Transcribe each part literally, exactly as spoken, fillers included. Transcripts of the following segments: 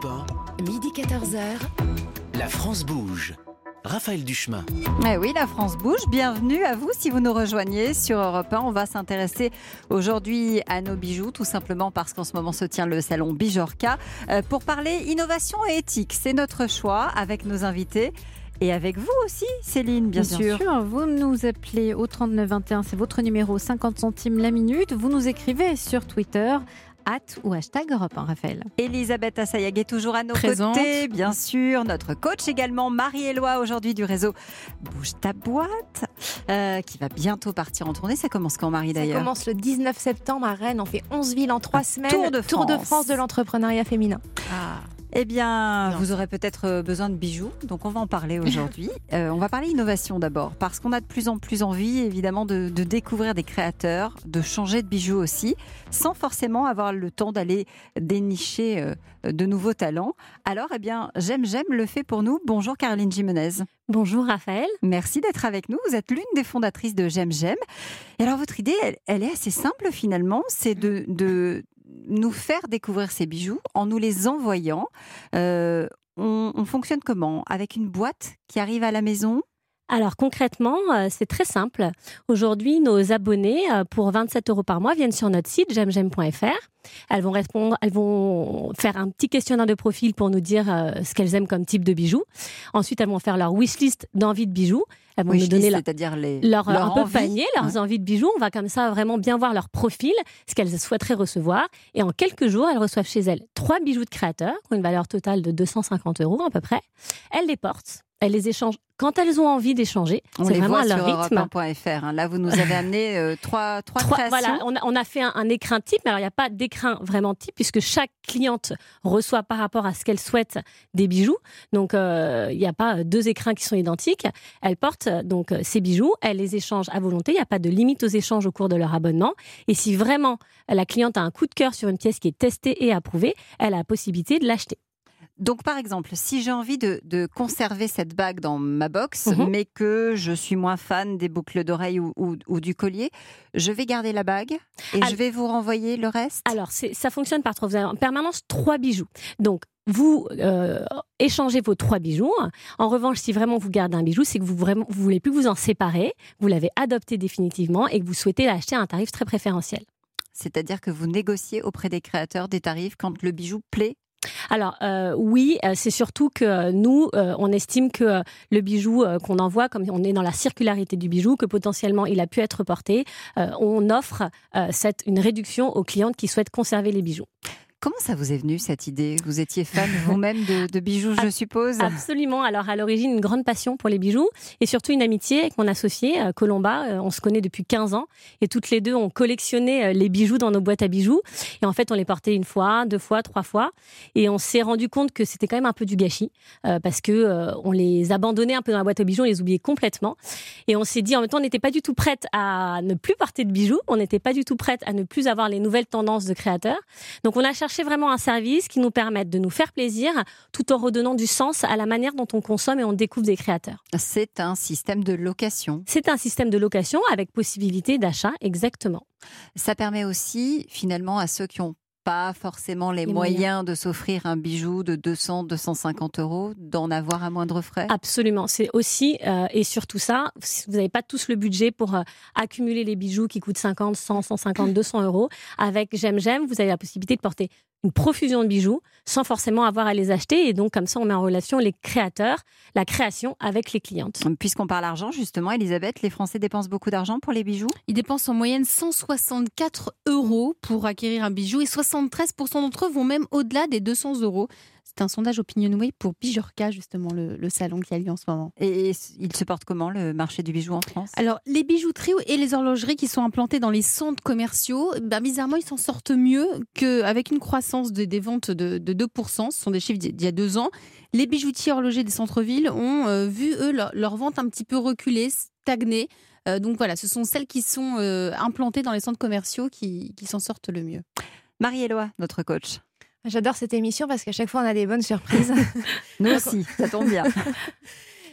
un, midi quatorze heures, la France bouge. Raphaël Duchemin. Eh oui, la France bouge. Bienvenue à vous si vous nous rejoignez sur Europe un. On va s'intéresser aujourd'hui à nos bijoux, tout simplement parce qu'en ce moment se tient le salon Bijorka. Euh, pour parler innovation et éthique, c'est notre choix avec nos invités. Et avec vous aussi, Céline, bien, bien sûr. sûr. Vous nous appelez au trente-neuf vingt et un, c'est votre numéro, cinquante centimes la minute. Vous nous écrivez sur Twitter, at ou hashtag Europe un, Raphaël. Elisabeth Assayag est toujours à nos Présente. côtés, bien sûr. Notre coach également, Marie-Éloi, aujourd'hui du réseau Bouge ta boîte, euh, qui va bientôt partir en tournée. Ça commence quand, Marie, d'ailleurs? Ça commence le dix-neuf septembre à Rennes. On fait onze villes en trois semaines. Tour de France. Tour de France de l'entrepreneuriat féminin. Ah. Eh bien, Non. vous aurez peut-être besoin de bijoux, donc on va en parler aujourd'hui. euh, on va parler innovation d'abord, parce qu'on a de plus en plus envie, évidemment, de, de découvrir des créateurs, de changer de bijoux aussi, sans forcément avoir le temps d'aller dénicher euh, de nouveaux talents. Alors, eh bien, J'aime J'aime le fait pour nous. Bonjour Caroline Jimenez. Bonjour Raphaël. Merci d'être avec nous. Vous êtes l'une des fondatrices de J'aime J'aime. Et alors, votre idée, elle, elle est assez simple finalement, c'est de... de nous faire découvrir ces bijoux en nous les envoyant. Euh, on, on fonctionne comment? Avec une boîte qui arrive à la maison? Alors concrètement, euh, c'est très simple. Aujourd'hui, nos abonnés, euh, pour vingt-sept euros par mois, viennent sur notre site j'aime j'aime point f r. Elles vont répondre, elles vont faire un petit questionnaire de profil pour nous dire euh, ce qu'elles aiment comme type de bijoux. Ensuite, elles vont faire leur wishlist d'envie de bijoux. Elles vont Wishlist, nous donner leur, c'est-à-dire les, leur, leur un peu envie. panier, leurs Ouais. envies de bijoux. On va comme ça vraiment bien voir leur profil, ce qu'elles souhaiteraient recevoir. Et en quelques jours, elles reçoivent chez elles trois bijoux de créateurs, qui ont une valeur totale de deux cent cinquante euros à peu près. Elles les portent. Elles les échangent quand elles ont envie d'échanger. On c'est les vraiment voit à leur sur rythme. europe un point f r. Hein. Là, vous nous avez amené euh, trois, trois, Trois- créations. voilà, on a, on a fait un, un écrin type, mais alors il n'y a pas d'écrin vraiment type, puisque chaque cliente reçoit par rapport à ce qu'elle souhaite des bijoux. Donc, euh, il n'y a pas deux écrins qui sont identiques. Elle porte donc euh, ces bijoux, elle les échange à volonté. Il n'y a pas de limite aux échanges au cours de leur abonnement. Et si vraiment la cliente a un coup de cœur sur une pièce qui est testée et approuvée, elle a la possibilité de l'acheter. Donc, par exemple, si j'ai envie de, de conserver cette bague dans ma box, Mhm. mais que je suis moins fan des boucles d'oreilles ou, ou- ou du collier, je vais garder la bague et Al- je vais vous renvoyer le reste. Alors, c'est, ça fonctionne par trois. Vous avez en permanence trois bijoux. Donc, vous euh, échangez vos trois bijoux. En revanche, si vraiment vous gardez un bijou, c'est que vous vraiment vous voulez plus vous en séparer, vous l'avez adopté définitivement et que vous souhaitez l'acheter à un tarif très préférentiel. C'est-à-dire que vous négociez auprès des créateurs des tarifs quand le bijou plaît. Alors euh, oui, euh, c'est surtout que euh, nous, euh, on estime que euh, le bijou euh, qu'on envoie, comme on est dans la circularité du bijou, que potentiellement il a pu être porté, euh, on offre euh, cette, une réduction aux clientes qui souhaitent conserver les bijoux. Comment ça vous est venu cette idée? Vous étiez fan vous-même de, de bijoux, je suppose? Absolument. Alors, à l'origine, une grande passion pour les bijoux et surtout une amitié avec mon associé, euh, Colomba. Euh, on se connaît depuis quinze ans et toutes les deux, on collectionnait euh, les bijoux dans nos boîtes à bijoux. Et en fait, on les portait une fois, deux fois, trois fois. Et on s'est rendu compte que c'était quand même un peu du gâchis euh, parce que euh, on les abandonnait un peu dans la boîte à bijoux, on les oubliait complètement. Et on s'est dit, en même temps, on n'était pas du tout prête à ne plus porter de bijoux. On n'était pas du tout prête à ne plus avoir les nouvelles tendances de créateurs. Donc, on a cherché vraiment un service qui nous permette de nous faire plaisir tout en redonnant du sens à la manière dont on consomme et on découvre des créateurs. C'est un système de location. C'est un système de location avec possibilité d'achat, exactement. Ça permet aussi, finalement, à ceux qui n'ont pas forcément les, Les moyens, moyens. de s'offrir un bijou de deux cents, deux cent cinquante euros, d'en avoir à moindre frais. Absolument. C'est aussi euh, et surtout ça, si vous n'avez pas tous le budget pour euh, accumuler les bijoux qui coûtent cinquante, cent, cent cinquante, deux cents euros. Avec J'aime J'aime, vous avez la possibilité de porter une profusion de bijoux sans forcément avoir à les acheter. Et donc, comme ça, on met en relation les créateurs, la création avec les clientes. Puisqu'on parle argent, justement, Elisabeth, les Français dépensent beaucoup d'argent pour les bijoux? Ils dépensent en moyenne cent soixante-quatre euros pour acquérir un bijou et soixante-treize pour cent d'entre eux vont même au-delà des deux cents euros. C'est un sondage Opinionway pour Bijorka, justement, le, le salon qui a lieu en ce moment. Et il se porte comment, le marché du bijou en France? Alors, les bijouteries et les horlogeries qui sont implantées dans les centres commerciaux, ben, bizarrement, ils s'en sortent mieux qu'avec une croissance de, des ventes de, de deux pour cent. Ce sont des chiffres d'il y a deux ans. Les bijoutiers horlogers des centres-villes ont euh, vu, eux, leur, leur vente un petit peu reculer, stagner. Euh, donc voilà, ce sont celles qui sont euh, implantées dans les centres commerciaux qui, qui s'en sortent le mieux. Marie-Éloi, notre coach. J'adore cette émission parce qu'à chaque fois, on a des bonnes surprises. Nous aussi, ça tombe bien.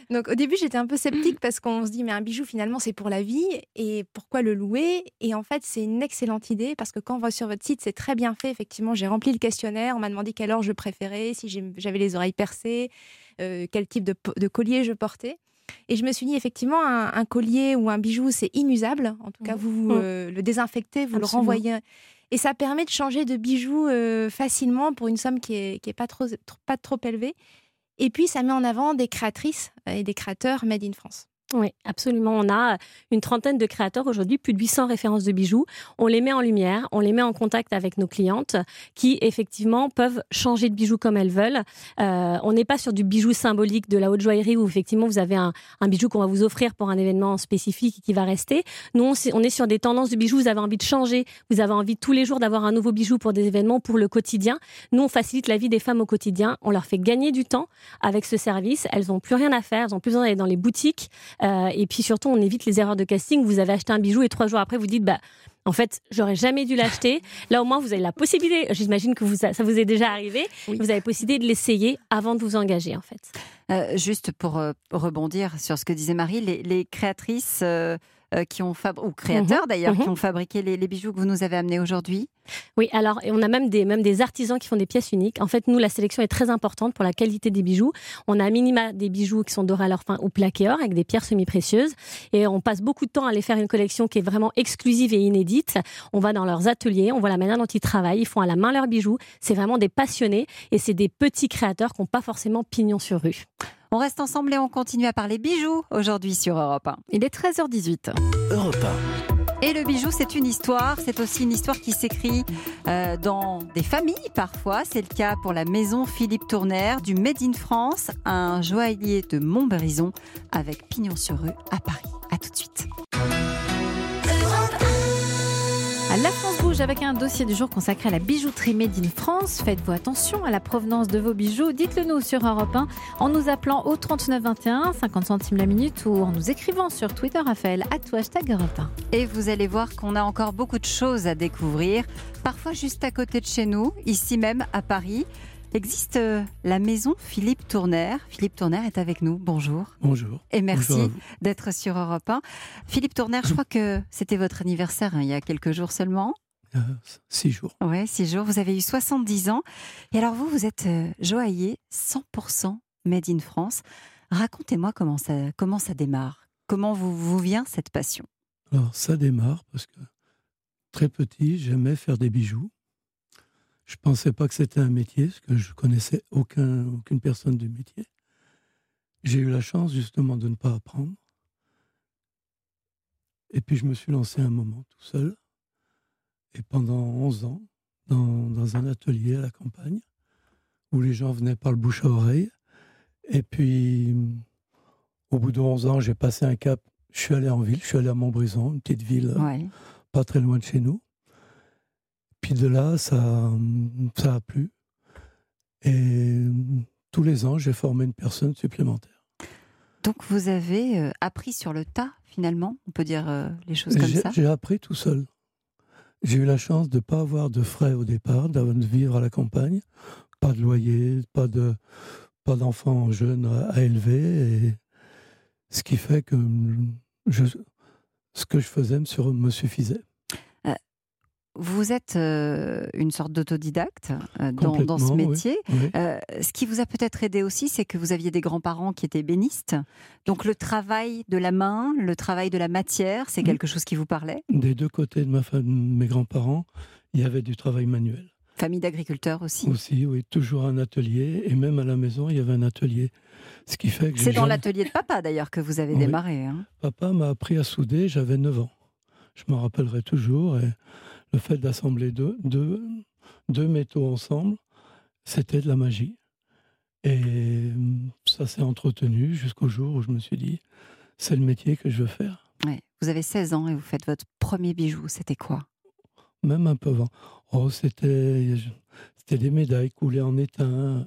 Donc au début, j'étais un peu sceptique parce qu'on se dit mais un bijou finalement c'est pour la vie et pourquoi le louer? Et en fait, c'est une excellente idée parce que quand on va sur votre site, c'est très bien fait. Effectivement, j'ai rempli le questionnaire, on m'a demandé quelle heure je préférais, si j'ai- j'avais les oreilles percées, euh, quel type de, po- de collier je portais. Et je me suis dit effectivement un, un collier ou un bijou c'est inusable. En tout cas, vous Mmh. euh, le désinfectez, vous Absolument. le renvoyez. Et ça permet de changer de bijou euh, facilement pour une somme qui est, qui est pas trop, trop- pas trop élevée. Et puis, ça met en avant des créatrices et des créateurs made in France. Oui, absolument. On a une trentaine de créateurs aujourd'hui, plus de huit cents références de bijoux. On les met en lumière, on les met en contact avec nos clientes qui, effectivement, peuvent changer de bijoux comme elles veulent. Euh, on n'est pas sur du bijou symbolique, de la haute joaillerie où, effectivement, vous avez un, un bijou qu'on va vous offrir pour un événement spécifique et qui va rester. Nous, on, on est sur des tendances de bijoux. Vous avez envie de changer, vous avez envie tous les jours d'avoir un nouveau bijou pour des événements, pour le quotidien. Nous, on facilite la vie des femmes au quotidien. On leur fait gagner du temps avec ce service. Elles n'ont plus rien à faire, elles n'ont plus besoin d'aller dans les boutiques. Euh, et puis surtout, on évite les erreurs de casting. Vous avez acheté un bijou et trois jours après, vous dites, bah, en fait, j'aurais jamais dû l'acheter. Là, au moins, vous avez la possibilité. J'imagine que vous, ça vous est déjà arrivé. Oui. Vous avez la possibilité de l'essayer avant de vous engager, en fait. Euh, juste pour euh, rebondir sur ce que disait Marie, les, les créatrices euh, euh, qui ont fab... ou créateurs Mhm, d'ailleurs mhm. qui ont fabriqué les, les bijoux que vous nous avez amenés aujourd'hui. Oui, alors, et on a même des, même des artisans qui font des pièces uniques. En fait, nous, la sélection est très importante pour la qualité des bijoux. On a à minima des bijoux qui sont dorés à leur fin ou plaqués or avec des pierres semi-précieuses. Et on passe beaucoup de temps à les faire une collection qui est vraiment exclusive et inédite. On va dans leurs ateliers, on voit la manière dont ils travaillent. Ils font à la main leurs bijoux. C'est vraiment des passionnés et c'est des petits créateurs qui n'ont pas forcément pignon sur rue. On reste ensemble et on continue à parler bijoux aujourd'hui sur Europe un. Il est treize heures dix-huit. Europe un. Et le bijou, c'est une histoire. C'est aussi une histoire qui s'écrit euh, dans des familles parfois. C'est le cas pour la maison Philippe Tournaire du Made in France, un joaillier de Montbrison avec Pignon-sur-Rue à Paris. À tout de suite. La France bouge avec un dossier du jour consacré à la bijouterie Made in France. Faites-vous attention à la provenance de vos bijoux. Dites-le nous sur Europe un en nous appelant au trente-neuf vingt et un, cinquante centimes la minute, ou en nous écrivant sur Twitter, Raphaël, at hashtag Europe un. Et vous allez voir qu'on a encore beaucoup de choses à découvrir. Parfois juste à côté de chez nous, ici même à Paris, existe euh, la maison Philippe Tournaire. Philippe Tournaire est avec nous. Bonjour. Bonjour. Et merci Bonjour à vous. d'être sur Europe un. Philippe Tournaire, je crois que c'était votre anniversaire hein, il y a quelques jours seulement. Il y a six jours. Oui, six jours. Vous avez eu soixante-dix ans. Et alors vous, vous êtes euh, joaillier cent pour cent Made in France. Racontez-moi comment ça, comment ça démarre. Comment vous, vous vient cette passion? Alors, ça démarre parce que très petit, j'aimais faire des bijoux. Je ne pensais pas que c'était un métier, parce que je connaissais aucun, aucune personne du métier. J'ai eu la chance, justement, de ne pas apprendre. Et puis, je me suis lancé un moment tout seul. Et pendant onze ans, dans, dans un atelier à la campagne, où les gens venaient par le bouche à oreille. Et puis, au bout de onze ans, j'ai passé un cap. Je suis allé en ville, je suis allé à Montbrison, une petite ville Ouais. pas très loin de chez nous. Puis de là, ça, ça a plu. Et tous les ans, j'ai formé une personne supplémentaire. Donc vous avez euh, appris sur le tas, finalement, on peut dire euh, les choses comme J'ai, ça. j'ai appris tout seul. J'ai eu la chance de ne pas avoir de frais au départ, de vivre à la campagne. Pas de loyer, pas, de, pas d'enfants jeunes à, à élever. Et ce qui fait que je, ce que je faisais me, sur, me suffisait. Vous êtes euh, une sorte d'autodidacte euh, dans, dans ce Complètement, oui. métier. Oui. Euh, ce qui vous a peut-être aidé aussi, c'est que vous aviez des grands-parents qui étaient ébénistes. Donc le travail de la main, le travail de la matière, c'est Mm. quelque chose qui vous parlait? Des deux côtés de ma famille, mes grands-parents, il y avait du travail manuel. Famille d'agriculteurs aussi. Aussi, oui, toujours un atelier. Et même à la maison, il y avait un atelier. Ce qui fait que C'est j'ai dans jamais- l'atelier de papa d'ailleurs que vous avez Oui. démarré. Hein. Papa m'a appris à souder, j'avais neuf ans. Je m'en rappellerai toujours. Et le fait d'assembler deux, deux, deux métaux ensemble, c'était de la magie. Et ça s'est entretenu jusqu'au jour où je me suis dit, c'est le métier que je veux faire. Ouais. Vous avez seize ans et vous faites votre premier bijou. C'était quoi? Même un peu avant. Oh, c'était, c'était des médailles coulées en étain,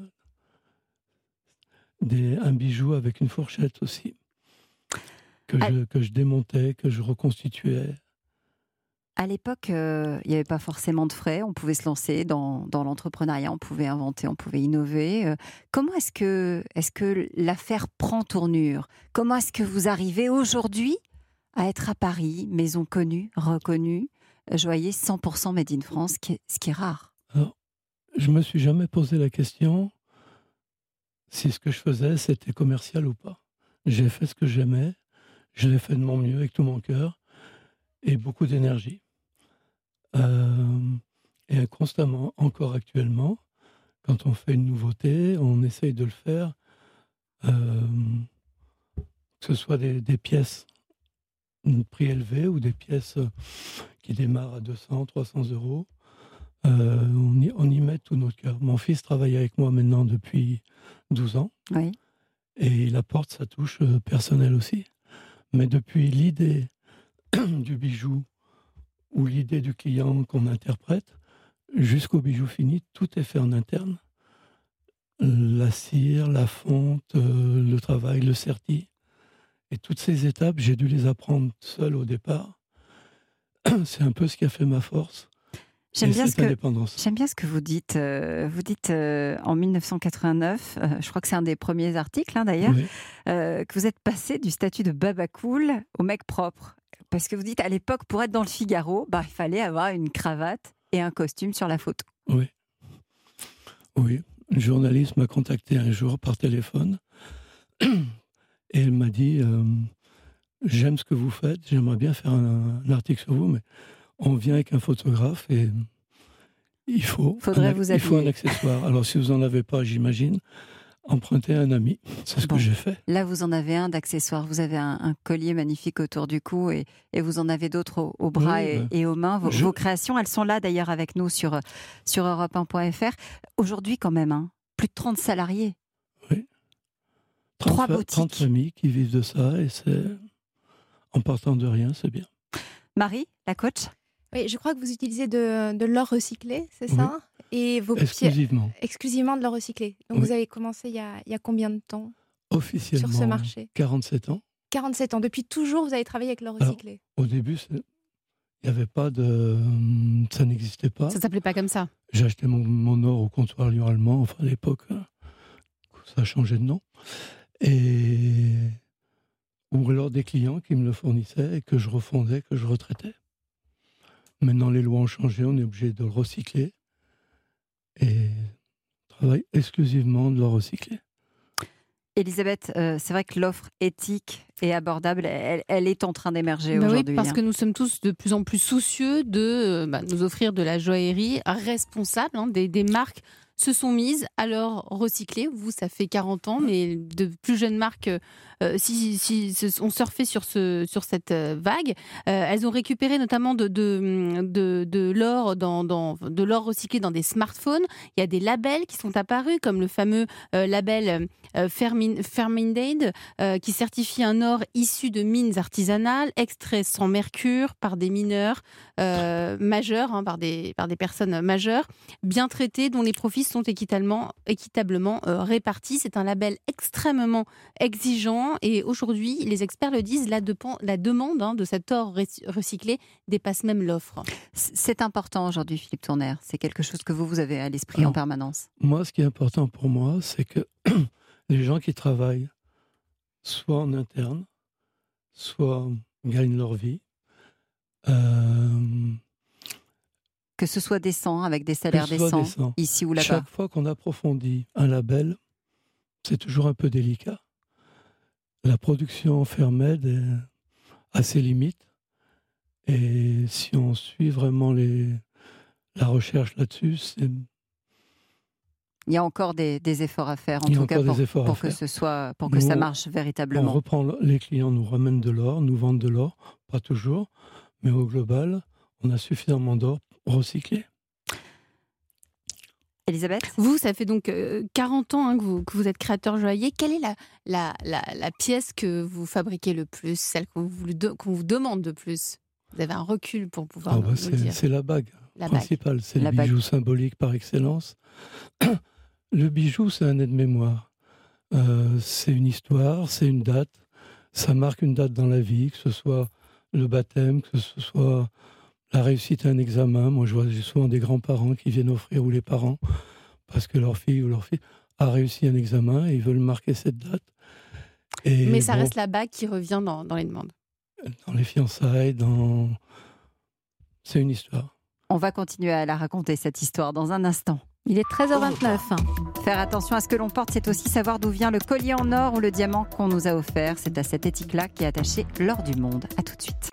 des, un bijou avec une fourchette aussi, que, Ah. je, que je démontais, que je reconstituais. À l'époque, euh, il n'y avait pas forcément de frais. On pouvait se lancer dans, dans l'entrepreneuriat, on pouvait inventer, on pouvait innover. Euh, comment est-ce que, est-ce que l'affaire prend tournure ? Comment est-ce que vous arrivez aujourd'hui à être à Paris, maison connue, reconnue, joaillier cent pour cent made in France, ce qui est, ce qui est rare ? Alors, je ne me suis jamais posé la question si ce que je faisais, c'était commercial ou pas. J'ai fait ce que j'aimais, je l'ai fait de mon mieux, avec tout mon cœur, et beaucoup d'énergie. Euh, et constamment, encore actuellement, quand on fait une nouveauté, on essaye de le faire, euh, que ce soit des, des pièces de prix élevé ou des pièces qui démarrent à deux cents, trois cents euros. Euh, on, y, on y met tout notre cœur. Mon fils travaille avec moi maintenant depuis douze ans. Oui. Et il apporte sa touche personnelle aussi. Mais depuis l'idée du bijou ou l'idée du client qu'on interprète, jusqu'au bijou fini, tout est fait en interne. La cire, la fonte, euh, le travail, le serti. Et toutes ces étapes, j'ai dû les apprendre seul au départ. C'est un peu ce qui a fait ma force. J'aime bien, ce que, j'aime bien ce que vous dites. Euh, vous dites euh, en mille neuf cent quatre-vingt-neuf, euh, je crois que c'est un des premiers articles hein, d'ailleurs, oui. euh, que vous êtes passé du statut de baba cool au mec propre. Parce que vous dites, à l'époque, pour être dans le Figaro, bah, il fallait avoir une cravate et un costume sur la photo. Oui. Oui. Une journaliste m'a contacté un jour par téléphone et elle m'a dit euh, « J'aime ce que vous faites, j'aimerais bien faire un, un article sur vous, mais on vient avec un photographe et il faut, Faudrait un, vous il faut un accessoire. Alors, si vous n'en avez pas, j'imagine, empruntez un ami. C'est ce bon. que j'ai fait. Là, vous en avez un d'accessoire. Vous avez un, un collier magnifique autour du cou et, et vous en avez d'autres au, au bras oui, et, ben, et aux mains. Vos, je... vos créations, elles sont là d'ailleurs avec nous sur, sur europe un point f r. Aujourd'hui, quand même, hein, plus de trente salariés. Oui. trente, Trois boutiques. trente familles qui vivent de ça et c'est, en partant de rien, c'est bien. Marie, la coach ? Oui, je crois que vous utilisez de, de l'or recyclé, c'est oui. ça ? Et vos exclusivement. Pieds, exclusivement de l'or recyclé. Donc oui. Vous avez commencé il y, a, il y a combien de temps ? Officiellement, sur ce marché ? quarante-sept ans. quarante-sept ans. Depuis toujours, vous avez travaillé avec l'or recyclé ? Alors, au début, il n'y avait pas de... Ça n'existait pas. Ça ne s'appelait pas comme ça. J'ai acheté mon, mon or au comptoir Lyon-Allemand. Enfin, à l'époque, ça a changé de nom. Et... ou alors des clients qui me le fournissaient et que je refondais, que je retraitais. Maintenant, les lois ont changé, on est obligé de le recycler et on travaille exclusivement de le recycler. Elisabeth, euh, c'est vrai que l'offre éthique et abordable, elle, elle est en train d'émerger bah aujourd'hui. Oui, parce hein. que nous sommes tous de plus en plus soucieux de bah, nous offrir de la joaillerie responsable. Hein, des, des marques se sont mises à leur recycler. Vous, ça fait quarante ans, mais de plus jeunes marques euh, si, si, si, ont surfé sur, ce, sur cette vague. Euh, elles ont récupéré notamment de, de, de, de, l'or dans, dans, de l'or recyclé dans des smartphones. Il y a des labels qui sont apparus, comme le fameux euh, label euh, Fermin, Fermindade, euh, qui certifie un or issu de mines artisanales, extrait sans mercure par des mineurs euh, majeurs, hein, par, des, par des personnes majeures, bien traitées, dont les profits sont équitablement, équitablement euh, répartis. C'est un label extrêmement exigeant et aujourd'hui, les experts le disent, la, de, la demande hein, de cet or recyclé dépasse même l'offre. C'est important aujourd'hui, Philippe Tournaire. C'est quelque chose que vous, vous avez à l'esprit Alors, en permanence. Moi, ce qui est important pour moi, c'est que les gens qui travaillent soit en interne, soit gagnent leur vie, euh, que ce soit décent, avec des salaires décents, décent. Ici ou là-bas. Chaque fois qu'on approfondit un label, c'est toujours un peu délicat. La production Fermade a ses limites. Et si on suit vraiment les, la recherche là-dessus, c'est... Il y a encore des, des efforts à faire, en tout cas, pour, pour que, ce soit, pour que nous, ça marche véritablement. On reprend, les clients nous ramènent de l'or, nous vendent de l'or, pas toujours, mais au global, on a suffisamment d'or recyclé. Elisabeth ? Vous, ça fait donc quarante ans hein, que, vous, que vous êtes créateur joaillier. Quelle est la, la, la, la pièce que vous fabriquez le plus, celle qu'on vous, qu'on vous demande de plus ? Vous avez un recul pour pouvoir oh nous, bah nous c'est, le dire. C'est la bague la principale, bague. C'est la le bijou bague. Symbolique par excellence. Le bijou, c'est un aide-mémoire. Euh, c'est une histoire, c'est une date. Ça marque une date dans la vie, que ce soit le baptême, que ce soit la réussite à un examen. Moi, je vois j'ai souvent des grands-parents qui viennent offrir, ou les parents, parce que leur fille ou leur fille a réussi un examen et ils veulent marquer cette date. Et Mais ça bon, reste la bague qui revient dans, dans les demandes. dans les fiançailles, dans... c'est une histoire. On va continuer à la raconter, cette histoire, dans un instant. Il est treize heures vingt-neuf. Faire attention à ce que l'on porte, c'est aussi savoir d'où vient le collier en or ou le diamant qu'on nous a offert. C'est à cette éthique-là qu'est attaché l'or du monde. À tout de suite.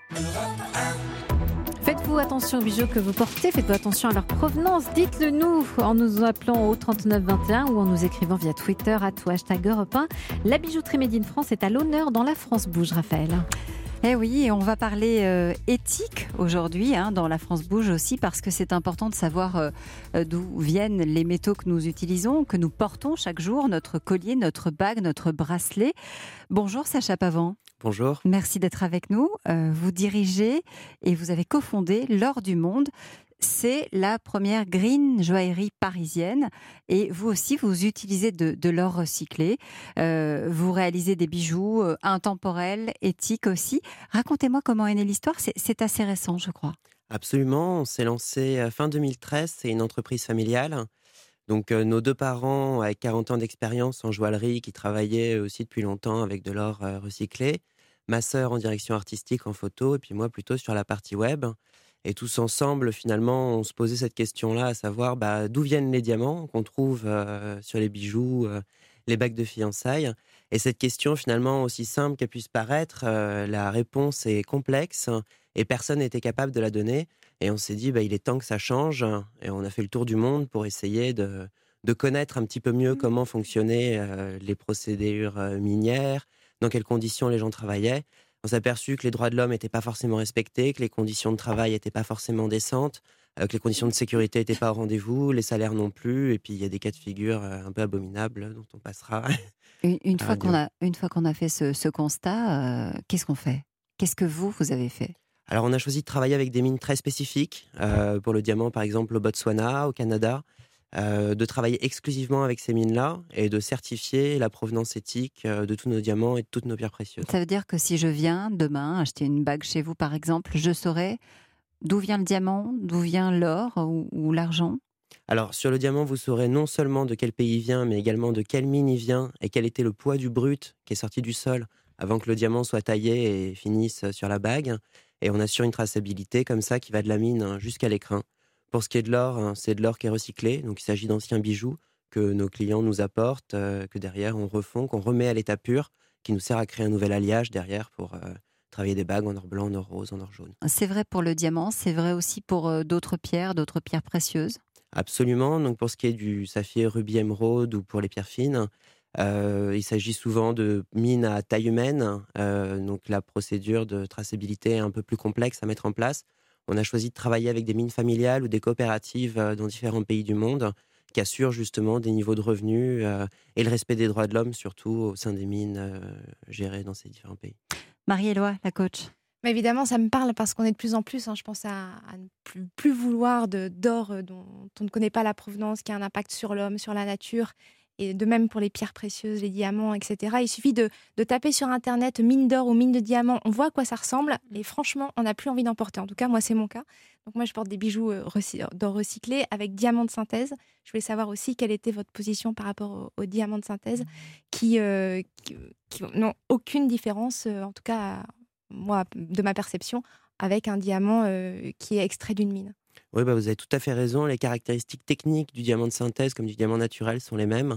Faites-vous attention aux bijoux que vous portez, faites-vous attention à leur provenance. Dites-le nous en nous appelant au trente-neuf vingt et un ou en nous écrivant via Twitter à tout hashtag Europe un. La bijouterie Made in France est à l'honneur dans La France Bouge, Raphaël. Eh oui, et on va parler euh, éthique aujourd'hui, hein, dans La France Bouge aussi, parce que c'est important de savoir euh, d'où viennent les métaux que nous utilisons, que nous portons chaque jour, notre collier, notre bague, notre bracelet. Bonjour Sacha Pavant. Bonjour. Merci d'être avec nous. Euh, vous dirigez et vous avez cofondé l'Or du Monde. C'est la première green joaillerie parisienne et vous aussi, vous utilisez de, de l'or recyclé. Euh, vous réalisez des bijoux euh, intemporels, éthiques aussi. Racontez-moi comment est née l'histoire. C'est, c'est assez récent, je crois. Absolument. On s'est lancé fin deux mille treize. C'est une entreprise familiale. Donc, euh, nos deux parents, avec quarante ans d'expérience en joaillerie, qui travaillaient aussi depuis longtemps avec de l'or euh, recyclé. Ma sœur en direction artistique, en photo, et puis moi plutôt sur la partie web. Et tous ensemble, finalement, on se posait cette question-là, à savoir bah, d'où viennent les diamants qu'on trouve euh, sur les bijoux, euh, les bagues de fiançailles. Et cette question, finalement, aussi simple qu'elle puisse paraître, euh, la réponse est complexe et personne n'était capable de la donner. Et on s'est dit, bah, il est temps que ça change. Et on a fait le tour du monde pour essayer de, de connaître un petit peu mieux comment fonctionnaient euh, les procédures euh, minières, dans quelles conditions les gens travaillaient. On s'est aperçu que les droits de l'homme n'étaient pas forcément respectés, que les conditions de travail n'étaient pas forcément décentes, euh, que les conditions de sécurité n'étaient pas au rendez-vous, les salaires non plus, et puis il y a des cas de figure euh, un peu abominables dont on passera. Une, une, Ah, fois, bien. qu'on a, une fois qu'on a fait ce, ce constat, euh, qu'est-ce qu'on fait ? Qu'est-ce que vous, vous avez fait ? Alors on a choisi de travailler avec des mines très spécifiques, euh, pour le diamant par exemple au Botswana, au Canada, euh, de travailler exclusivement avec ces mines-là et de certifier la provenance éthique euh, de tous nos diamants et de toutes nos pierres précieuses. Ça veut dire que si je viens demain acheter une bague chez vous, par exemple, je saurai d'où vient le diamant, d'où vient l'or ou, ou l'argent ? Alors, sur le diamant, vous saurez non seulement de quel pays il vient, mais également de quelle mine il vient et quel était le poids du brut qui est sorti du sol avant que le diamant soit taillé et finisse sur la bague. Et on assure une traçabilité comme ça qui va de la mine jusqu'à l'écrin. Pour ce qui est de l'or, c'est de l'or qui est recyclé, donc il s'agit d'anciens bijoux que nos clients nous apportent, euh, que derrière on refond, qu'on remet à l'état pur, qui nous sert à créer un nouvel alliage derrière pour euh, travailler des bagues en or blanc, en or rose, en or jaune. C'est vrai pour le diamant, c'est vrai aussi pour euh, d'autres pierres, d'autres pierres précieuses. Absolument. Donc pour ce qui est du saphir, rubis, émeraude ou pour les pierres fines, euh, il s'agit souvent de mines à taille humaine. Euh, donc la procédure de traçabilité est un peu plus complexe à mettre en place. On a choisi de travailler avec des mines familiales ou des coopératives euh, dans différents pays du monde qui assurent justement des niveaux de revenus euh, et le respect des droits de l'homme, surtout au sein des mines euh, gérées dans ces différents pays. Marie-Éloi, la coach. Mais évidemment, ça me parle parce qu'on est de plus en plus, hein, je pense, à, à ne plus, plus vouloir de, d'or euh, dont on ne connaît pas la provenance, qui a un impact sur l'homme, sur la nature. Et de même pour les pierres précieuses, les diamants, et cetera. Il suffit de, de taper sur Internet mine d'or ou mine de diamants. On voit à quoi ça ressemble. Et franchement, on n'a plus envie d'en porter. En tout cas, moi, c'est mon cas. Donc moi, je porte des bijoux euh, recy- d'or recyclé avec diamants de synthèse. Je voulais savoir aussi quelle était votre position par rapport aux, aux diamants de synthèse qui, euh, qui, qui n'ont aucune différence, euh, en tout cas, moi, de ma perception, avec un diamant euh, qui est extrait d'une mine. Oui, bah vous avez tout à fait raison. Les caractéristiques techniques du diamant de synthèse comme du diamant naturel sont les mêmes.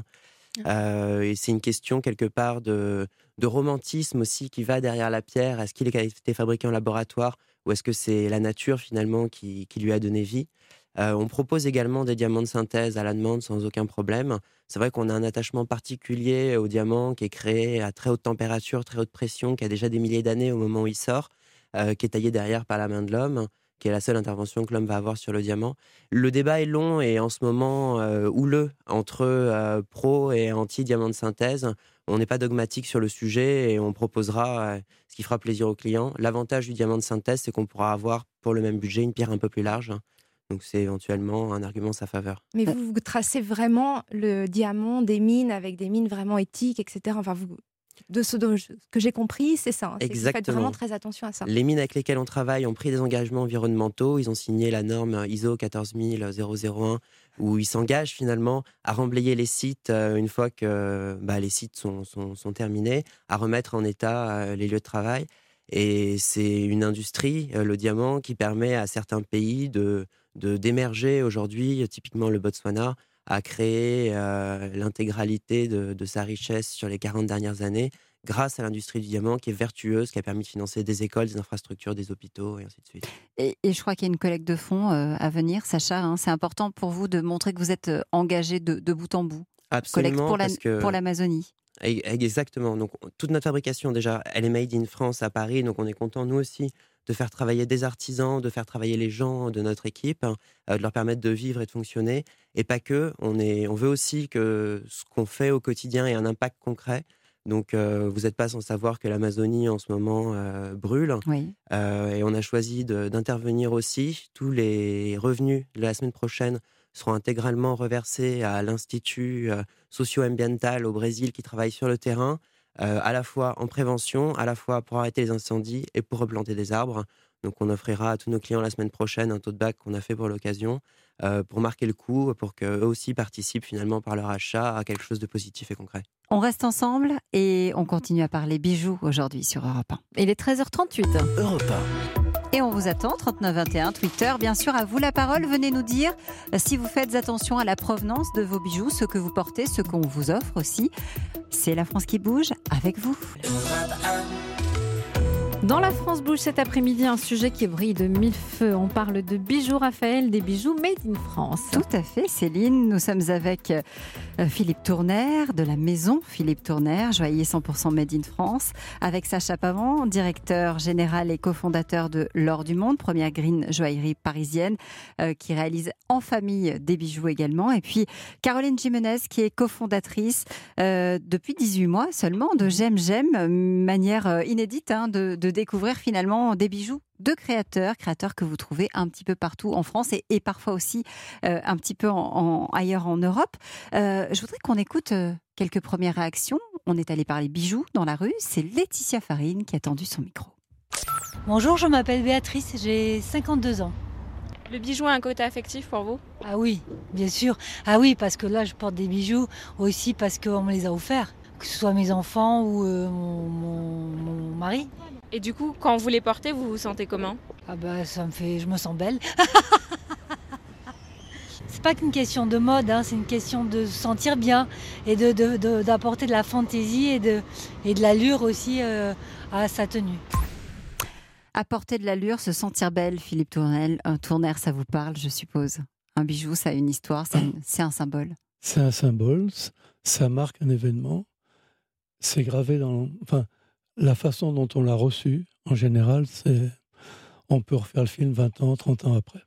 Euh, et c'est une question quelque part de, de romantisme aussi qui va derrière la pierre. Est-ce qu'il a été fabriqué en laboratoire ou est-ce que c'est la nature finalement qui, qui lui a donné vie ? euh, On propose également des diamants de synthèse à la demande sans aucun problème. C'est vrai qu'on a un attachement particulier au diamant qui est créé à très haute température, très haute pression, qui a déjà des milliers d'années au moment où il sort, euh, qui est taillé derrière par la main de l'homme, qui est la seule intervention que l'homme va avoir sur le diamant. Le débat est long et en ce moment euh, houleux entre euh, pro et anti-diamant de synthèse. On n'est pas dogmatique sur le sujet et on proposera euh, ce qui fera plaisir aux clients. L'avantage du diamant de synthèse, c'est qu'on pourra avoir pour le même budget une pierre un peu plus large. Donc c'est éventuellement un argument en sa faveur. Mais vous, vous tracez vraiment le diamant des mines avec des mines vraiment éthiques, et cetera. Enfin, vous... de ce dont je- que j'ai compris, c'est ça. Hein. C'est que vous faites Exactement. vraiment très attention à ça. Les mines avec lesquelles on travaille ont pris des engagements environnementaux. Ils ont signé la norme I S O quatorze mille un où ils s'engagent finalement à remblayer les sites euh, une fois que bah, les sites sont, sont, sont terminés, à remettre en état euh, les lieux de travail. Et c'est une industrie, euh, le diamant, qui permet à certains pays de, de, d'émerger aujourd'hui, typiquement le Botswana, a créé euh, l'intégralité de, de sa richesse sur les quarante dernières années grâce à l'industrie du diamant qui est vertueuse, qui a permis de financer des écoles, des infrastructures, des hôpitaux et ainsi de suite. Et, et je crois qu'il y a une collecte de fonds euh, à venir, Sacha. Hein, c'est important pour vous de montrer que vous êtes euh, engagé de, de bout en bout. Collecte Absolument, pour, la, parce que... pour l'Amazonie. E- Exactement. Donc, toute notre fabrication, déjà, elle est made in France à Paris. Donc, on est content, nous aussi, de faire travailler des artisans, de faire travailler les gens de notre équipe, hein, euh, de leur permettre de vivre et de fonctionner. Et pas que. On, est, on veut aussi que ce qu'on fait au quotidien ait un impact concret. Donc, euh, vous n'êtes pas sans savoir que l'Amazonie, en ce moment, euh, brûle. Oui. Euh, et on a choisi de- d'intervenir aussi. Tous les revenus de la semaine prochaine seront intégralement reversés à l'Institut euh, socio-ambiental au Brésil qui travaille sur le terrain, euh, à la fois en prévention, à la fois pour arrêter les incendies et pour replanter des arbres. Donc on offrira à tous nos clients la semaine prochaine un tote bag qu'on a fait pour l'occasion, euh, pour marquer le coup, pour qu'eux aussi participent finalement par leur achat à quelque chose de positif et concret. On reste ensemble et on continue à parler bijoux aujourd'hui sur Europe un. Il est treize heures trente-huit. Europe un. Et on vous attend, trente-neuf vingt et un, Twitter. Bien sûr, à vous la parole. Venez nous dire si vous faites attention à la provenance de vos bijoux, ce que vous portez, ce qu'on vous offre aussi. C'est la France qui bouge avec vous. Dans la France bouge cet après-midi, un sujet qui brille de mille feux. On parle de bijoux Raphaël, des bijoux made in France. Tout à fait, Céline. Nous sommes avec euh, Philippe Tournaire, de la maison Philippe Tournaire, joaillier cent pour cent made in France, avec Sacha Pavant, directeur général et cofondateur de L'Or du Monde, première green joaillerie parisienne, euh, qui réalise en famille des bijoux également. Et puis Caroline Jimenez, qui est cofondatrice euh, depuis dix-huit mois seulement de J'aime J'aime, manière euh, inédite hein, de, de découvrir finalement des bijoux de créateurs, créateurs que vous trouvez un petit peu partout en France et, et parfois aussi euh, un petit peu en, en, ailleurs en Europe. Euh, je voudrais qu'on écoute euh, quelques premières réactions. On est allé parler bijoux dans la rue. C'est Laetitia Farine qui a tendu son micro. Bonjour, je m'appelle Béatrice, j'ai cinquante-deux ans. Le bijou a un côté affectif pour vous? Ah oui, bien sûr. Ah oui, parce que là, je porte des bijoux aussi parce qu'on me les a offerts. Que ce soit mes enfants ou euh, mon, mon, mon mari. Et du coup, quand vous les portez, vous vous sentez comment? Ah bah ça me fait, je me sens belle. C'est pas qu'une question de mode, hein, c'est une question de se sentir bien et de, de, de, d'apporter de la fantaisie et de, et de l'allure aussi euh, à sa tenue. Apporter de l'allure, se sentir belle, Philippe Tournel, un Tournaire, ça vous parle, je suppose. Un bijou, ça a une histoire, c'est un, c'est un symbole. C'est un symbole, ça marque un événement. C'est gravé dans... Enfin, la façon dont on l'a reçu, en général, c'est... On peut refaire le film vingt ans, trente ans après.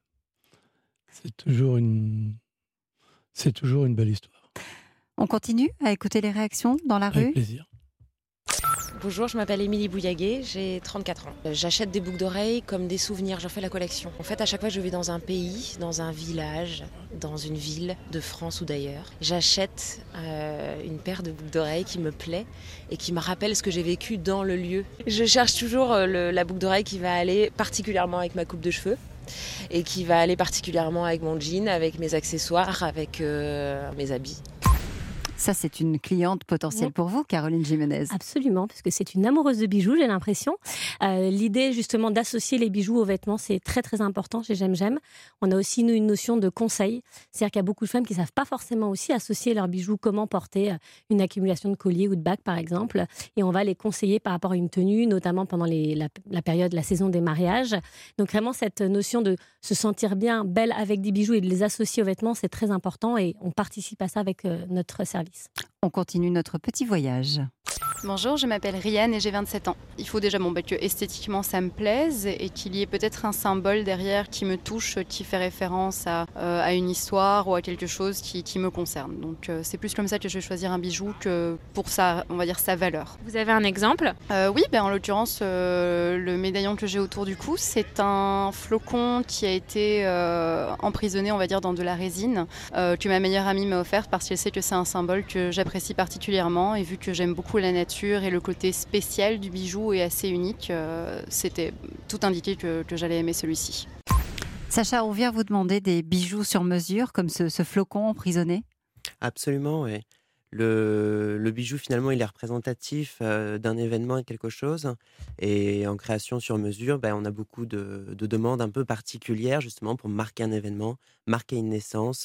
C'est toujours une... C'est toujours une belle histoire. On continue à écouter les réactions dans la rue ? Avec plaisir. Bonjour, je m'appelle Émilie Bouillaguet, j'ai trente-quatre ans. J'achète des boucles d'oreilles comme des souvenirs, j'en fais la collection. En fait, à chaque fois que je vais dans un pays, dans un village, dans une ville de France ou d'ailleurs, j'achète euh, une paire de boucles d'oreilles qui me plaît et qui me rappelle ce que j'ai vécu dans le lieu. Je cherche toujours euh, le, la boucle d'oreille qui va aller particulièrement avec ma coupe de cheveux et qui va aller particulièrement avec mon jean, avec mes accessoires, avec euh, mes habits. Ça, c'est une cliente potentielle pour vous, Caroline Jimenez. Absolument, parce que c'est une amoureuse de bijoux, j'ai l'impression. Euh, l'idée, justement, d'associer les bijoux aux vêtements, c'est très, très important chez J'aime J'aime. On a aussi, nous, une notion de conseil. C'est-à-dire qu'il y a beaucoup de femmes qui ne savent pas forcément aussi associer leurs bijoux, comment porter une accumulation de colliers ou de bagues, par exemple. Et on va les conseiller par rapport à une tenue, notamment pendant les, la, la période, la saison des mariages. Donc, vraiment, cette notion de se sentir bien, belle avec des bijoux et de les associer aux vêtements, c'est très important et on participe à ça avec euh, notre service. On continue notre petit voyage. Bonjour, je m'appelle Rianne et j'ai vingt-sept ans. Il faut déjà bon, bah, que esthétiquement ça me plaise et qu'il y ait peut-être un symbole derrière qui me touche, qui fait référence à, euh, à une histoire ou à quelque chose qui, qui me concerne. Donc euh, c'est plus comme ça que je vais choisir un bijou que pour sa, on va dire, sa valeur. Vous avez un exemple ? euh, Oui, ben, en l'occurrence, euh, le médaillon que j'ai autour du cou, c'est un flocon qui a été euh, emprisonné, on va dire, dans de la résine, euh, que ma meilleure amie m'a offert parce qu'elle sait que c'est un symbole que j'apprécie particulièrement et vu que j'aime beaucoup la nature, signature et le côté spécial du bijou est assez unique. Euh, c'était tout indiqué que, que j'allais aimer celui-ci. Sacha, on vient vous demander des bijoux sur mesure, comme ce, ce flocon emprisonné. Absolument, oui. Le, le bijou, finalement, il est représentatif euh, d'un événement et quelque chose. Et en création sur mesure, ben, on a beaucoup de, de demandes un peu particulières, justement, pour marquer un événement, marquer une naissance,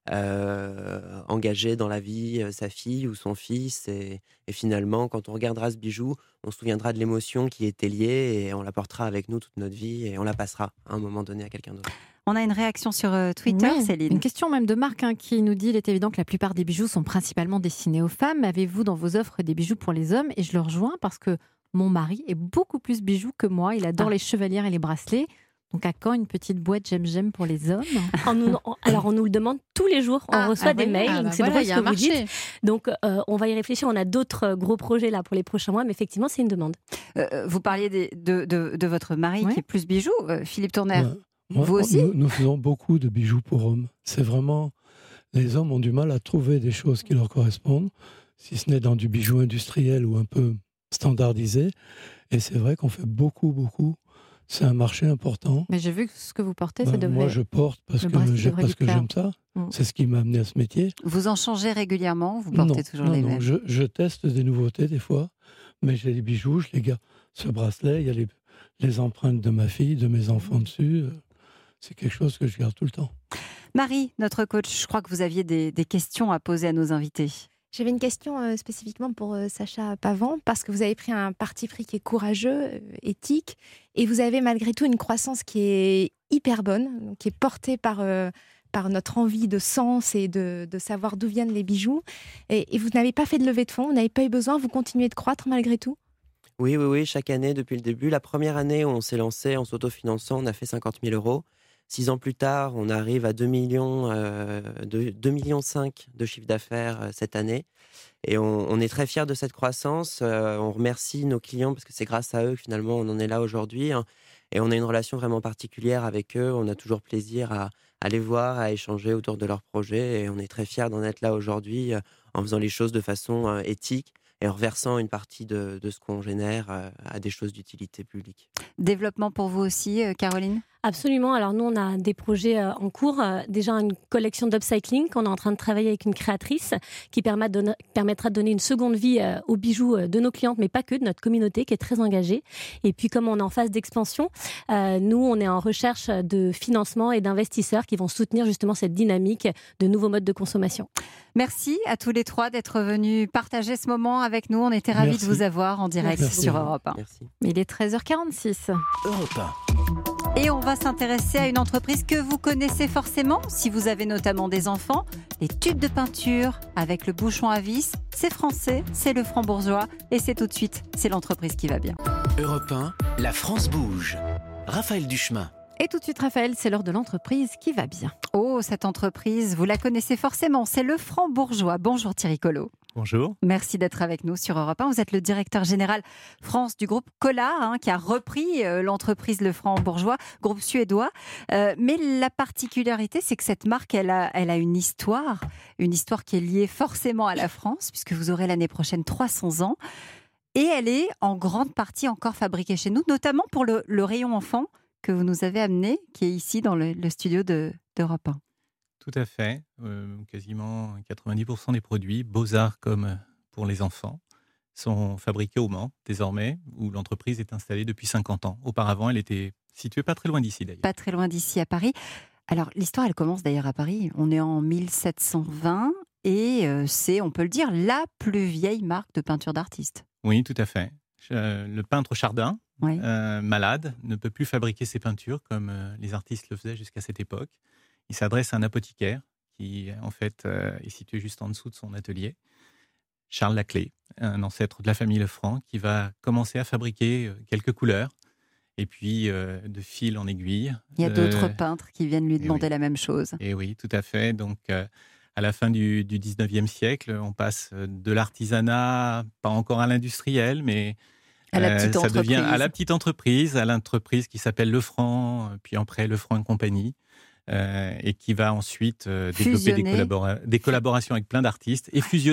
euh, engager dans la vie euh, sa fille ou son fils. Et, et finalement, quand on regardera ce bijou, on se souviendra de l'émotion qui était liée et on la portera avec nous toute notre vie et on la passera à un moment donné à quelqu'un d'autre. On a une réaction sur euh, Twitter, Oui, Céline. Une question même de Marc hein, qui nous dit il est évident que la plupart des bijoux sont principalement destinés aux femmes. Avez-vous dans vos offres des bijoux pour les hommes? Et je le rejoins parce que mon mari est beaucoup plus bijoux que moi. Il adore ah. les chevalières et les bracelets. Donc à quand une petite boîte J'aime J'aime pour les hommes? on nous, on, Alors on nous le demande tous les jours. On ah, reçoit ah, des oui. mails. Ah, donc bah c'est voilà, drôle ce que vous dites. Donc euh, on va y réfléchir. On a d'autres gros projets là pour les prochains mois. Mais effectivement, c'est une demande. Euh, vous parliez des, de, de, de votre mari ouais. qui est plus bijoux. Euh, Philippe Tournaire. Ouais. Moi, Vous aussi nous, nous faisons beaucoup de bijoux pour hommes. C'est vraiment... Les hommes ont du mal à trouver des choses qui leur correspondent, si ce n'est dans du bijou industriel ou un peu standardisé. Et c'est vrai qu'on fait beaucoup, beaucoup. C'est un marché important. Mais j'ai vu que ce que vous portez, ben, ça devrait... Moi, je porte parce que, j'ai, parce que j'aime ça. Mmh. C'est ce qui m'a amené à ce métier. Vous en changez régulièrement? Vous portez non, toujours non, les non, mêmes? je, je teste des nouveautés des fois, mais j'ai des bijoux, je les garde. Ce bracelet, il y a les, les empreintes de ma fille, de mes enfants dessus. C'est quelque chose que je garde tout le temps. Marie, notre coach, je crois que vous aviez des, des questions à poser à nos invités. J'avais une question euh, spécifiquement pour euh, Sacha Pavant, parce que vous avez pris un parti pris qui est courageux, euh, éthique, et vous avez malgré tout une croissance qui est hyper bonne, donc qui est portée par, euh, par notre envie de sens et de, de savoir d'où viennent les bijoux. Et, et vous n'avez pas fait de levée de fonds, vous n'avez pas eu besoin, vous continuez de croître malgré tout? Oui, oui, oui, chaque année depuis le début. La première année où on s'est lancé en s'autofinançant, on a fait cinquante mille euros. Six ans plus tard, on arrive à deux millions, euh, de, deux virgule cinq millions de chiffre d'affaires euh, cette année. Et on, on est très fiers de cette croissance. Euh, on remercie nos clients parce que c'est grâce à eux que finalement on en est là aujourd'hui. Hein. Et on a une relation vraiment particulière avec eux. On a toujours plaisir à, à les voir, à échanger autour de leurs projets. Et on est très fiers d'en être là aujourd'hui euh, en faisant les choses de façon euh, éthique et en reversant une partie de, de ce qu'on génère euh, à des choses d'utilité publique. Développement pour vous aussi, euh, Caroline? Absolument. Alors nous, on a des projets euh, en cours. Euh, déjà une collection d'upcycling qu'on est en train de travailler avec une créatrice qui permet de donner, permettra de donner une seconde vie euh, aux bijoux euh, de nos clientes, mais pas que, de notre communauté qui est très engagée. Et puis comme on est en phase d'expansion, euh, nous, on est en recherche de financement et d'investisseurs qui vont soutenir justement cette dynamique de nouveaux modes de consommation. Merci à tous les trois d'être venus partager ce moment avec nous. On était ravis Merci. de vous avoir en direct Merci. sur Europe un. Merci. Il est treize heures quarante-six. Europe un. Et on va s'intéresser à une entreprise que vous connaissez forcément, si vous avez notamment des enfants, les tubes de peinture avec le bouchon à vis. C'est français, c'est le Franc-Bourgeois et c'est tout de suite, c'est l'entreprise qui va bien. Europe un, la France bouge. Raphaël Duchemin. Et tout de suite, Raphaël, c'est l'heure de l'entreprise qui va bien. Oh, cette entreprise, vous la connaissez forcément, c'est le Franc-Bourgeois. Bonjour Thierry Collot. Bonjour. Merci d'être avec nous sur Europe un. Vous êtes le directeur général France du groupe Cola, hein, qui a repris euh, l'entreprise Le Franc-Bourgeois, groupe suédois. Euh, mais la particularité, c'est que cette marque, elle a, elle a une histoire, une histoire qui est liée forcément à la France, puisque vous aurez l'année prochaine trois cents ans. Et elle est en grande partie encore fabriquée chez nous, notamment pour le, le rayon enfant que vous nous avez amené, qui est ici dans le, le studio de, d'Europe un. Tout à fait. Euh, quasiment quatre-vingt-dix pour cent des produits, Beaux-Arts comme pour les enfants, sont fabriqués au Mans, désormais, où l'entreprise est installée depuis cinquante ans. Auparavant, elle était située pas très loin d'ici, d'ailleurs. Pas très loin d'ici, à Paris. Alors, l'histoire, elle commence d'ailleurs à Paris. On est en mille sept cent vingt et euh, c'est, on peut le dire, la plus vieille marque de peinture d'artiste. Oui, tout à fait. Euh, le peintre Chardin, oui. euh, malade, ne peut plus fabriquer ses peintures comme euh, les artistes le faisaient jusqu'à cette époque. Il s'adresse à un apothicaire qui, en fait, euh, est situé juste en dessous de son atelier, Charles Laclé, un ancêtre de la famille Lefranc, qui va commencer à fabriquer euh, quelques couleurs. Et puis, euh, de fil en aiguille. Il y a euh, d'autres peintres qui viennent lui demander oui. la même chose. Et oui, tout à fait. Donc, euh, à la fin du, du dix-neuvième siècle, on passe de l'artisanat, pas encore à l'industriel, mais à la petite euh, ça entreprise. devient à la petite entreprise, à l'entreprise qui s'appelle Lefranc, puis après Lefranc et compagnie. Euh, et qui va ensuite euh, développer des, collabora- des collaborations avec plein d'artistes et fusionner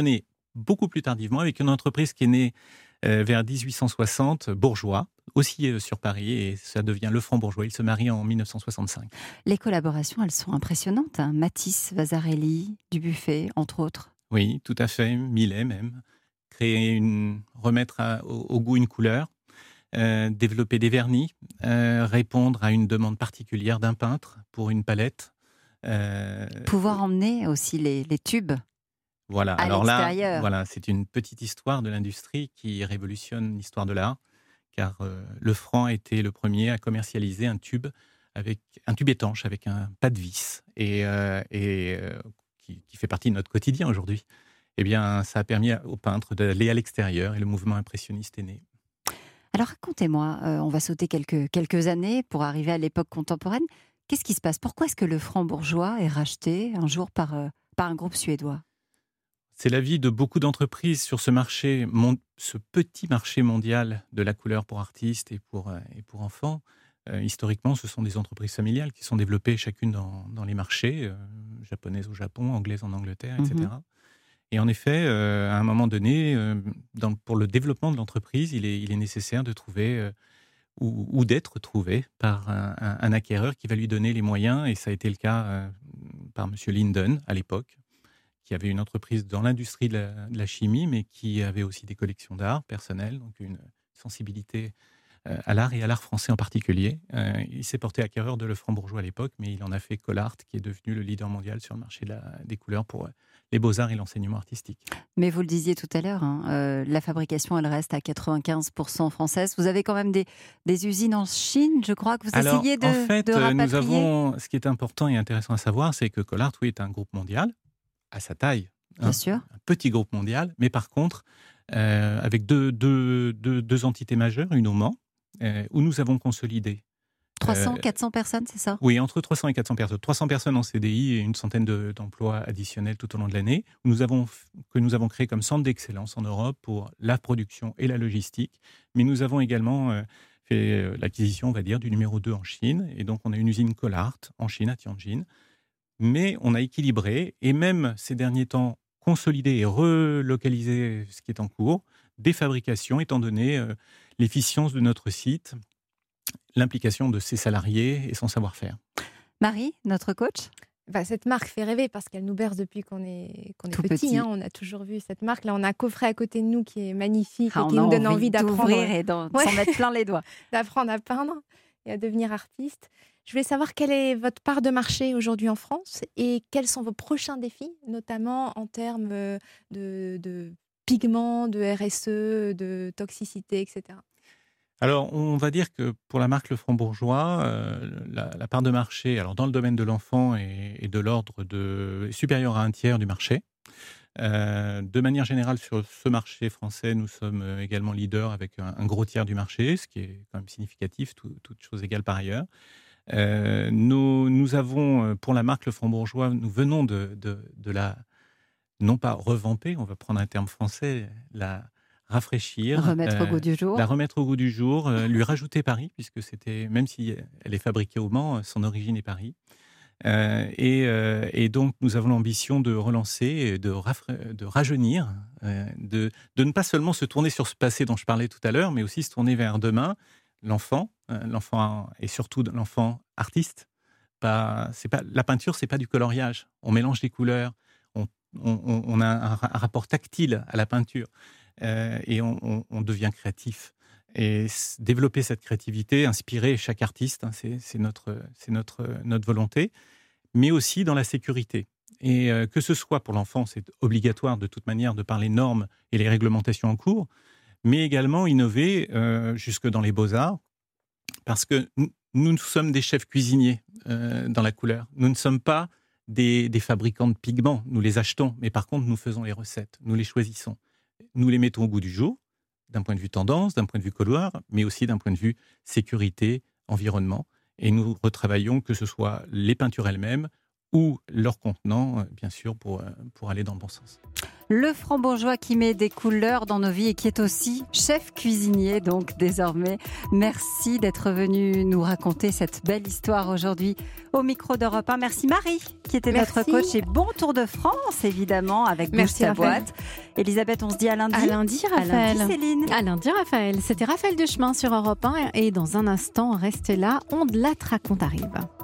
beaucoup plus tardivement avec une entreprise qui est née euh, vers dix-huit cent soixante, bourgeois, aussi euh, sur Paris, et ça devient Le Franc Bourgeois. Il se marie en mille neuf cent soixante-cinq. Les collaborations, elles sont impressionnantes. Hein. Matisse, Vasarely, Dubuffet, entre autres. Oui, tout à fait. Millet même. Créer une, remettre à, au, au goût une couleur. Euh, développer des vernis, euh, répondre à une demande particulière d'un peintre pour une palette. Euh, Pouvoir emmener aussi les, les tubes voilà. à Alors l'extérieur. là, voilà, c'est une petite histoire de l'industrie qui révolutionne l'histoire de l'art, car euh, le franc a été le premier à commercialiser un tube, avec, un tube étanche avec un pas de vis, et, euh, et euh, qui, qui fait partie de notre quotidien aujourd'hui. Eh bien, ça a permis aux peintres d'aller à l'extérieur, et le mouvement impressionniste est né. Alors racontez-moi, euh, on va sauter quelques, quelques années pour arriver à l'époque contemporaine. Qu'est-ce qui se passe? Pourquoi est-ce que le franc bourgeois est racheté un jour par, euh, par un groupe suédois? C'est l'avis de beaucoup d'entreprises sur ce marché, mon, ce petit marché mondial de la couleur pour artistes et pour, euh, et pour enfants. Euh, historiquement, ce sont des entreprises familiales qui sont développées chacune dans, dans les marchés, euh, japonaises au Japon, anglaises en Angleterre, et cetera. Mm-hmm. Et en effet, euh, à un moment donné, euh, dans, pour le développement de l'entreprise, il est, il est nécessaire de trouver euh, ou, ou d'être trouvé par un, un, un acquéreur qui va lui donner les moyens. Et ça a été le cas euh, par M. Linden à l'époque, qui avait une entreprise dans l'industrie de la, de la chimie, mais qui avait aussi des collections d'art personnelles, donc une sensibilité euh, à l'art et à l'art français en particulier. Euh, il s'est porté acquéreur de Le Franc Bourgeois à l'époque, mais il en a fait Collart, qui est devenu le leader mondial sur le marché de la, des couleurs pour les beaux-arts et l'enseignement artistique. Mais vous le disiez tout à l'heure, hein, euh, la fabrication, elle reste à quatre-vingt-quinze pour cent française. Vous avez quand même des, des usines en Chine, je crois, que vous Alors, essayez de, en fait, de rapatrier. Nous avons, ce qui est important et intéressant à savoir, c'est que Collart, oui, est un groupe mondial, à sa taille. Bien hein, sûr. Un petit groupe mondial, mais par contre, euh, avec deux, deux, deux, deux entités majeures, une au Mans, euh, où nous avons consolidé trois cents, quatre cents personnes, c'est ça? Oui, entre trois cents et quatre cents personnes. trois cents personnes en C D I et une centaine de, d'emplois additionnels tout au long de l'année, nous avons, que nous avons créé comme centre d'excellence en Europe pour la production et la logistique. Mais nous avons également euh, fait l'acquisition, on va dire, du numéro deux en Chine. Et donc, on a une usine Collart en Chine, à Tianjin. Mais on a équilibré et même ces derniers temps consolidé et relocalisé ce qui est en cours, des fabrications, étant donné euh, l'efficience de notre site, l'implication de ses salariés et son savoir-faire. Marie, notre coach? Bah, cette marque fait rêver parce qu'elle nous berce depuis qu'on est, qu'on est Tout petit. petit. Hein, on a toujours vu cette marque. Là, on a un coffret à côté de nous qui est magnifique Ah, et qui on a nous donne envie envie d'apprendre. d'ouvrir et d'en, Ouais. s'en mettre plein les doigts. D'apprendre à peindre et à devenir artiste. Je voulais savoir quelle est votre part de marché aujourd'hui en France et quels sont vos prochains défis, notamment en termes de, de pigments, de R S E, de toxicité, et cetera. Alors, on va dire que pour la marque Le Franc Bourgeois, euh, la, la part de marché, alors dans le domaine de l'enfant, est, est de l'ordre de supérieur à un tiers du marché. Euh, de manière générale, sur ce marché français, nous sommes également leaders avec un, un gros tiers du marché, ce qui est quand même significatif, tout, toutes choses égales par ailleurs. Euh, nous, nous avons, pour la marque Le Franc Bourgeois, nous venons de, de, de la, non pas revamper, on va prendre un terme français, la rafraîchir, remettre euh, au goût du jour, la remettre au goût du jour, euh, lui rajouter Paris, puisque c'était, même si elle est fabriquée au Mans, son origine est Paris. Euh, et, euh, et donc nous avons l'ambition de relancer, de, rafra- de rajeunir, euh, de, de ne pas seulement se tourner sur ce passé dont je parlais tout à l'heure, mais aussi se tourner vers demain, l'enfant, euh, l'enfant et surtout l'enfant artiste. Pas, c'est pas, la peinture, c'est pas du coloriage. On mélange des couleurs, on, on, on a un, un rapport tactile à la peinture. Euh, et on, on, on devient créatif. Et s- développer cette créativité, inspirer chaque artiste, hein, c'est, c'est, notre, c'est notre, notre volonté, mais aussi dans la sécurité. Et euh, que ce soit pour l'enfant, c'est obligatoire de toute manière de par les normes et les réglementations en cours, mais également innover euh, jusque dans les beaux-arts, parce que nous, nous sommes des chefs cuisiniers euh, dans la couleur. Nous ne sommes pas des, des fabricants de pigments, nous les achetons, mais par contre, nous faisons les recettes, nous les choisissons. Nous les mettons au goût du jour, d'un point de vue tendance, d'un point de vue couloir, mais aussi d'un point de vue sécurité, environnement. Et nous retravaillons, que ce soit les peintures elles-mêmes ou leur contenant, bien sûr, pour, pour aller dans le bon sens. Le Franc-Bourgeois qui met des couleurs dans nos vies et qui est aussi chef cuisinier, donc désormais. Merci d'être venu nous raconter cette belle histoire aujourd'hui au micro d'Europe un. Merci Marie, qui était Merci. notre coach. Et bon Tour de France, évidemment, avec Bouge ta boîte. Elisabeth, on se dit à lundi. À lundi, Raphaël. À lundi, Céline. À lundi, Raphaël. C'était Raphaël Dechemin sur Europe un. Et dans un instant, restez là, On de la raconte arrive.